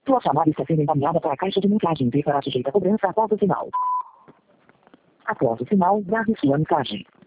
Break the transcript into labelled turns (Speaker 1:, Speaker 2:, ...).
Speaker 1: Sua chamada está sendo encaminhada para a caixa de mensagem e será sujeita a cobrança após o sinal. Após o sinal, grave sua mensagem.